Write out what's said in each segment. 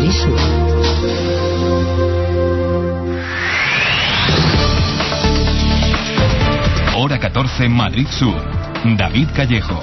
Madrid Sur. Hora 14, Madrid Sur. David Callejo.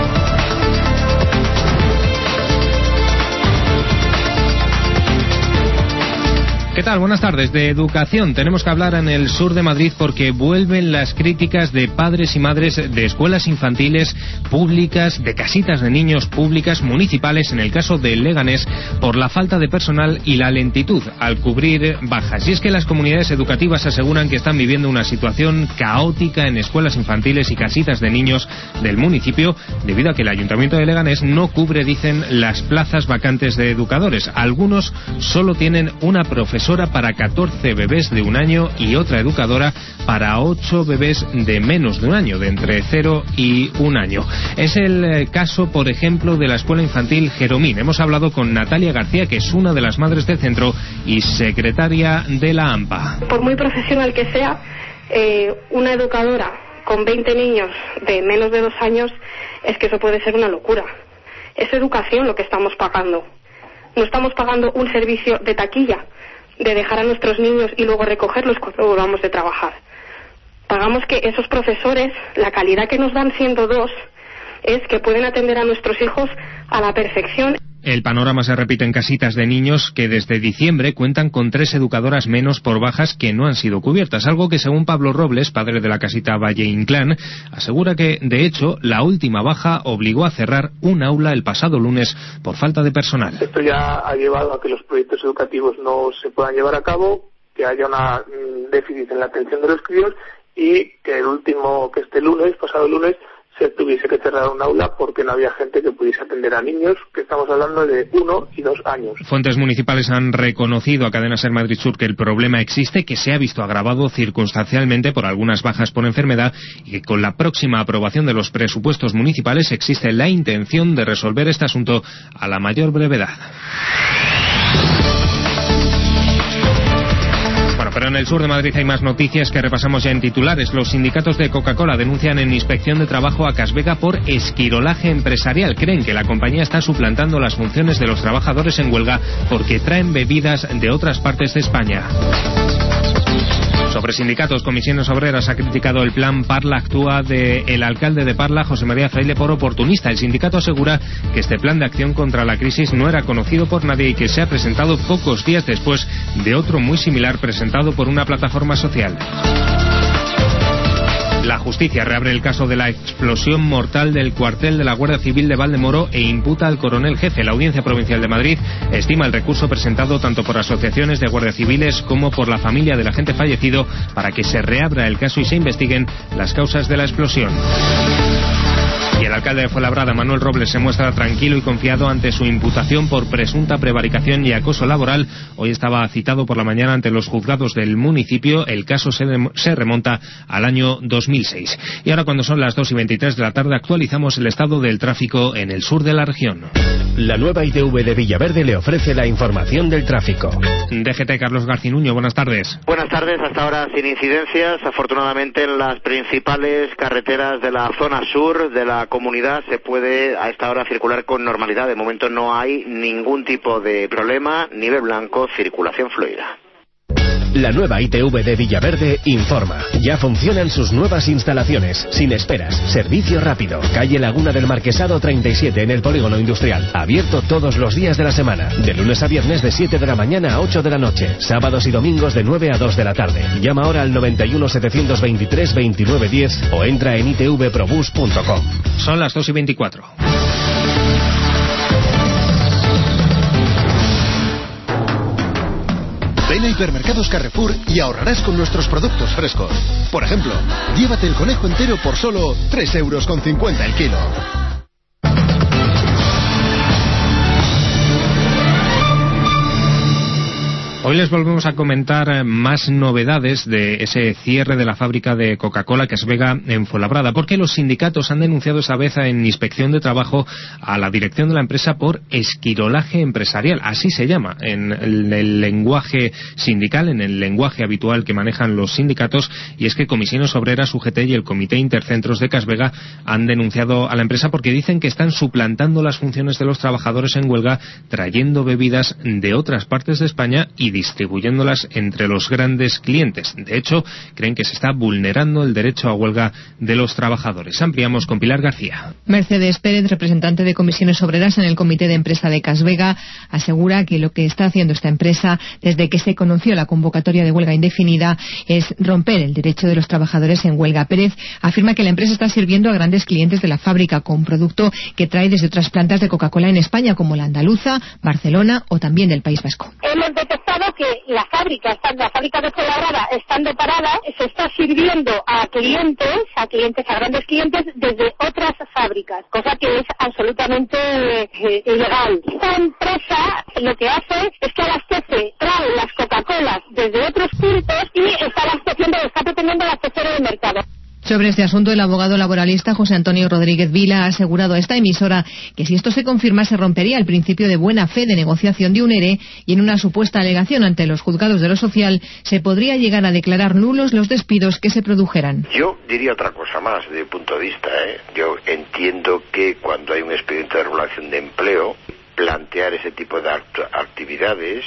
¿Qué tal? Buenas tardes. De educación tenemos que hablar en el sur de Madrid porque vuelven las críticas de padres y madres de escuelas infantiles públicas, de casitas de niños públicas, municipales, en el caso de Leganés, por la falta de personal y la lentitud al cubrir bajas. Y es que las comunidades educativas aseguran que están viviendo una situación caótica en escuelas infantiles y casitas de niños del municipio debido a que el Ayuntamiento de Leganés no cubre, dicen, las plazas vacantes de educadores. Algunos solo tienen una profesora para 14 bebés de 1 año y otra educadora para 8 bebés de menos de 1 año, de entre 0 y 1 año. Es el caso, por ejemplo, de la escuela infantil Jeromín. Hemos hablado con Natalia García, que es una de las madres del centro y secretaria de la AMPA. Por muy profesional que sea, una educadora con 20 niños de menos de 2 años, es que eso puede ser una locura. Es educación lo que estamos pagando. No estamos pagando un servicio de taquilla, de dejar a nuestros niños y luego recogerlos cuando volvamos de trabajar. Pagamos que esos profesores, la calidad que nos dan siendo 2, es que pueden atender a nuestros hijos a la perfección. El panorama se repite en casitas de niños que desde diciembre cuentan con 3 educadoras menos por bajas que no han sido cubiertas, algo que según Pablo Robles, padre de la casita Valle Inclán, asegura que, de hecho, la última baja obligó a cerrar un aula el pasado lunes por falta de personal. Esto ya ha llevado a que los proyectos educativos no se puedan llevar a cabo, que haya un déficit en la atención de los críos y que este lunes, pasado lunes, se tuviese que cerrar un aula porque no había gente que pudiese atender a niños, que estamos hablando de 1 y 2 años. Fuentes municipales han reconocido a Cadena SER Madrid Sur que el problema existe, que se ha visto agravado circunstancialmente por algunas bajas por enfermedad y que con la próxima aprobación de los presupuestos municipales existe la intención de resolver este asunto a la mayor brevedad. Pero en el sur de Madrid hay más noticias que repasamos ya en titulares. Los sindicatos de Coca-Cola denuncian en inspección de trabajo a Casvega por esquirolaje empresarial. Creen que la compañía está suplantando las funciones de los trabajadores en huelga porque traen bebidas de otras partes de España. Sobre sindicatos, Comisiones Obreras ha criticado el plan Parla Actúa del alcalde de Parla, José María Fraile, por oportunista. El sindicato asegura que este plan de acción contra la crisis no era conocido por nadie y que se ha presentado pocos días después de otro muy similar presentado por una plataforma social. La justicia reabre el caso de la explosión mortal del cuartel de la Guardia Civil de Valdemoro e imputa al coronel jefe. La Audiencia Provincial de Madrid estima el recurso presentado tanto por asociaciones de guardias civiles como por la familia del agente fallecido para que se reabra el caso y se investiguen las causas de la explosión. Y el alcalde de Fuenlabrada, Manuel Robles, se muestra tranquilo y confiado ante su imputación por presunta prevaricación y acoso laboral. Hoy estaba citado por la mañana ante los juzgados del municipio. El caso se remonta al año 2006. Y ahora, cuando son las 2:23 de la tarde, actualizamos el estado del tráfico en el sur de la región. La nueva ITV de Villaverde le ofrece la información del tráfico. DGT, Carlos Garcinuño, buenas tardes. Buenas tardes, hasta ahora sin incidencias. Afortunadamente en las principales carreteras de la zona sur de la comunidad se puede a esta hora circular con normalidad. De momento no hay ningún tipo de problema, nivel blanco, circulación fluida. La nueva ITV de Villaverde informa. Ya funcionan sus nuevas instalaciones, sin esperas, servicio rápido. Calle Laguna del Marquesado 37 en el Polígono Industrial. Abierto todos los días de la semana. De lunes a viernes de 7 de la mañana a 8 de la noche. Sábados y domingos de 9 a 2 de la tarde. Llama ahora al 91 723 2910 o entra en itvprobus.com. Son las 2:24. Ven a Hipermercados Carrefour y ahorrarás con nuestros productos frescos. Por ejemplo, llévate el conejo entero por solo 3,50 € el kilo. Hoy les volvemos a comentar más novedades de ese cierre de la fábrica de Coca-Cola Casvega en Fuenlabrada, porque los sindicatos han denunciado esa vez en Inspección de Trabajo a la dirección de la empresa por esquirolaje empresarial, así se llama en el lenguaje sindical, en el lenguaje habitual que manejan los sindicatos, y es que Comisiones Obreras, UGT y el Comité Intercentros de Casvega han denunciado a la empresa porque dicen que están suplantando las funciones de los trabajadores en huelga, trayendo bebidas de otras partes de España y distribuyéndolas entre los grandes clientes. De hecho, creen que se está vulnerando el derecho a huelga de los trabajadores. Ampliamos con Pilar García. Mercedes Pérez, representante de Comisiones Obreras en el Comité de Empresa de Casvega, asegura que lo que está haciendo esta empresa desde que se conoció la convocatoria de huelga indefinida es romper el derecho de los trabajadores en huelga. Pérez afirma que la empresa está sirviendo a grandes clientes de la fábrica con producto que trae desde otras plantas de Coca-Cola en España, como la andaluza, Barcelona o también del País Vasco. Hemos detectado que la fábrica de Fuenlabrada, estando parada, se está sirviendo a grandes clientes desde otras fábricas, cosa que es absolutamente ilegal. Esta empresa lo que hace es que trae las Coca-Colas desde otros puntos y está pretendiendo abastecer el mercado. Sobre este asunto, el abogado laboralista José Antonio Rodríguez Vila ha asegurado a esta emisora que si esto se confirma se rompería el principio de buena fe de negociación de un ERE y en una supuesta alegación ante los juzgados de lo social se podría llegar a declarar nulos los despidos que se produjeran. Yo diría otra cosa más desde mi punto de vista. Yo entiendo que cuando hay un expediente de regulación de empleo, plantear ese tipo de actividades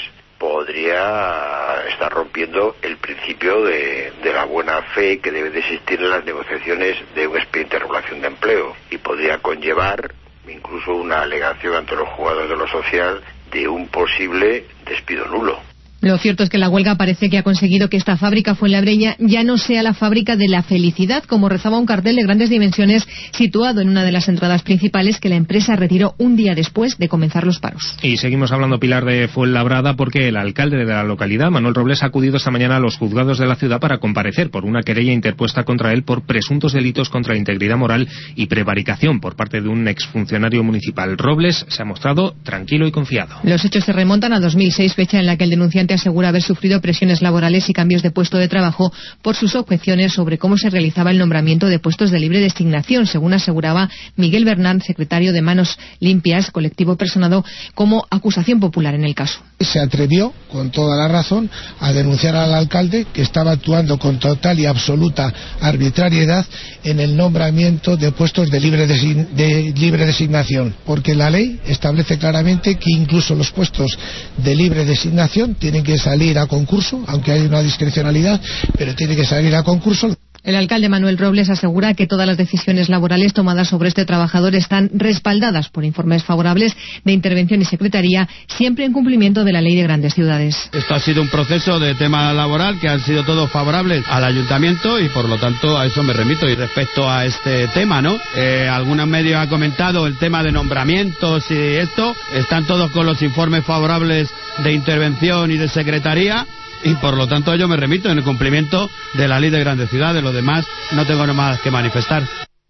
podría estar rompiendo el principio de la buena fe que debe de existir en las negociaciones de un expediente de regulación de empleo y podría conllevar incluso una alegación ante los juzgados de lo social de un posible despido nulo. Lo cierto es que la huelga parece que ha conseguido que esta fábrica fuenlabreña ya no sea la fábrica de la felicidad, como rezaba un cartel de grandes dimensiones situado en una de las entradas principales que la empresa retiró un día después de comenzar los paros. Y seguimos hablando, Pilar, de Fuenlabrada, porque el alcalde de la localidad, Manuel Robles, ha acudido esta mañana a los juzgados de la ciudad para comparecer por una querella interpuesta contra él por presuntos delitos contra la integridad moral y prevaricación por parte de un exfuncionario municipal. Robles se ha mostrado tranquilo y confiado. Los hechos se remontan a 2006, fecha en la que el denunciante asegura haber sufrido presiones laborales y cambios de puesto de trabajo por sus objeciones sobre cómo se realizaba el nombramiento de puestos de libre designación, según aseguraba Miguel Bernán, secretario de Manos Limpias, colectivo personado como acusación popular en el caso. Se atrevió, con toda la razón, a denunciar al alcalde que estaba actuando con total y absoluta arbitrariedad en el nombramiento de puestos de libre designación, porque la ley establece claramente que incluso los puestos de libre designación tienen que salir a concurso, aunque hay una discrecionalidad, pero tiene que salir a concurso. El alcalde Manuel Robles asegura que todas las decisiones laborales tomadas sobre este trabajador están respaldadas por informes favorables de Intervención y Secretaría, siempre en cumplimiento de la Ley de Grandes Ciudades. Esto ha sido un proceso de tema laboral que han sido todos favorables al ayuntamiento y por lo tanto a eso me remito. Y respecto a este tema, algunos medios han comentado el tema de nombramientos y esto, están todos con los informes favorables de Intervención y de Secretaría. Y por lo tanto yo me remito en el cumplimiento de la Ley de Grandes Ciudades. Lo demás no tengo nada más que manifestar.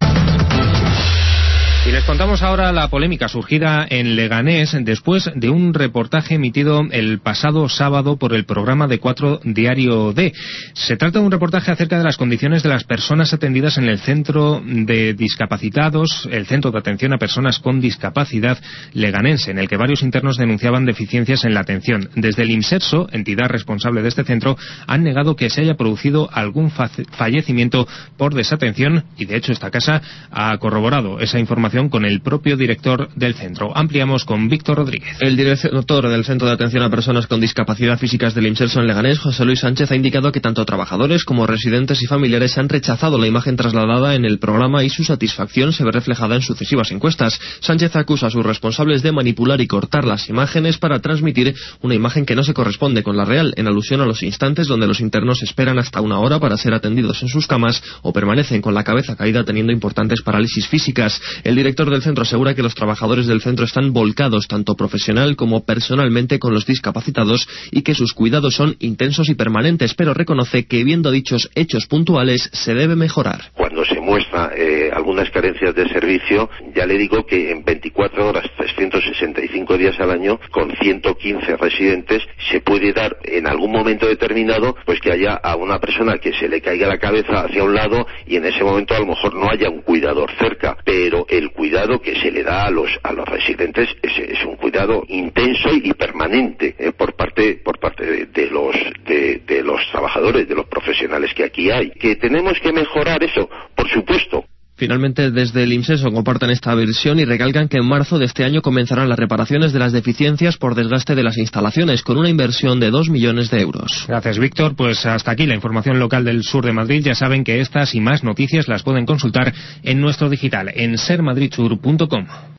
Y les contamos ahora la polémica surgida en Leganés después de un reportaje emitido el pasado sábado por el programa de 4 Diario D. Se trata de un reportaje acerca de las condiciones de las personas atendidas en el Centro de Discapacitados, el Centro de Atención a Personas con Discapacidad leganense, en el que varios internos denunciaban deficiencias en la atención. Desde el IMSERSO, entidad responsable de este centro, han negado que se haya producido algún fallecimiento por desatención y de hecho esta casa ha corroborado esa información con el propio director del centro. Ampliamos con Víctor Rodríguez. El director del Centro de Atención a Personas con Discapacidad Físicas del IMSERSO en Leganés, José Luis Sánchez, ha indicado que tanto trabajadores como residentes y familiares han rechazado la imagen trasladada en el programa y su satisfacción se ve reflejada en sucesivas encuestas. Sánchez acusa a sus responsables de manipular y cortar las imágenes para transmitir una imagen que no se corresponde con la real, en alusión a los instantes donde los internos esperan hasta 1 hora para ser atendidos en sus camas o permanecen con la cabeza caída teniendo importantes parálisis físicas. El director del centro asegura que los trabajadores del centro están volcados tanto profesional como personalmente con los discapacitados y que sus cuidados son intensos y permanentes, pero reconoce que viendo dichos hechos puntuales se debe mejorar. Cuando se muestra algunas carencias de servicio, ya le digo que en 24 horas, 365 días al año, con 115 residentes, se puede dar en algún momento determinado pues que haya a una persona que se le caiga la cabeza hacia un lado y en ese momento a lo mejor no haya un cuidador cerca, pero el cuidado que se le da a los residentes es un cuidado intenso y permanente por parte de los trabajadores, de los profesionales que aquí hay. ¿Que tenemos que mejorar eso? Por supuesto. Finalmente, desde el IMSESO comparten esta versión y recalcan que en marzo de este año comenzarán las reparaciones de las deficiencias por desgaste de las instalaciones, con una inversión de 2 millones de euros. Gracias, Víctor. Pues hasta aquí la información local del sur de Madrid. Ya saben que estas y más noticias las pueden consultar en nuestro digital, en sermadridsur.com.